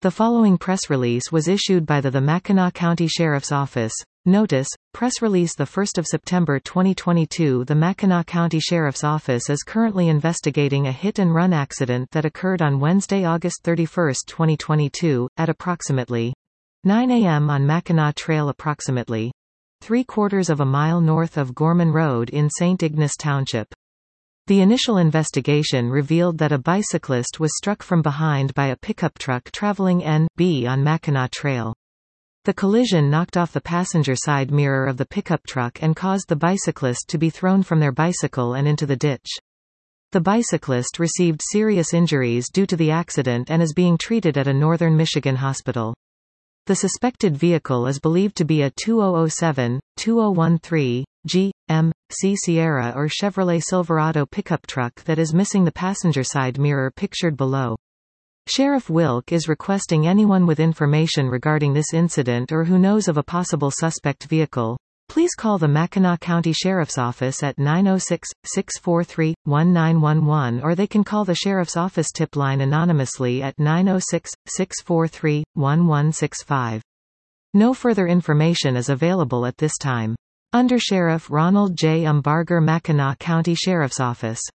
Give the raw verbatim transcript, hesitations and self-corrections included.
The following press release was issued by the, the Mackinac County Sheriff's Office. Notice, press release the first of September twenty twenty-two. The Mackinac County Sheriff's Office is currently investigating a hit-and-run accident that occurred on Wednesday, August thirty-first, twenty twenty-two, at approximately nine a m on Mackinac Trail, approximately three quarters of a mile north of Gorman Road in Saint Ignace Township. The initial investigation revealed that a bicyclist was struck from behind by a pickup truck traveling N B on Mackinac Trail. The collision knocked off the passenger side mirror of the pickup truck and caused the bicyclist to be thrown from their bicycle and into the ditch. The bicyclist received serious injuries due to the accident and is being treated at a northern Michigan hospital. The suspected vehicle is believed to be a two thousand seven, two thousand thirteen, G M C Sierra or Chevrolet Silverado pickup truck that is missing the passenger side mirror pictured below. Sheriff Wilk is requesting anyone with information regarding this incident or who knows of a possible suspect vehicle, please call the Mackinac County Sheriff's Office at nine oh six, six four three, one nine one one, or they can call the Sheriff's Office tip line anonymously at nine oh six, six four three, one one six five. No further information is available at this time. Under Sheriff Ronald J. Umbarger, Mackinac County Sheriff's Office.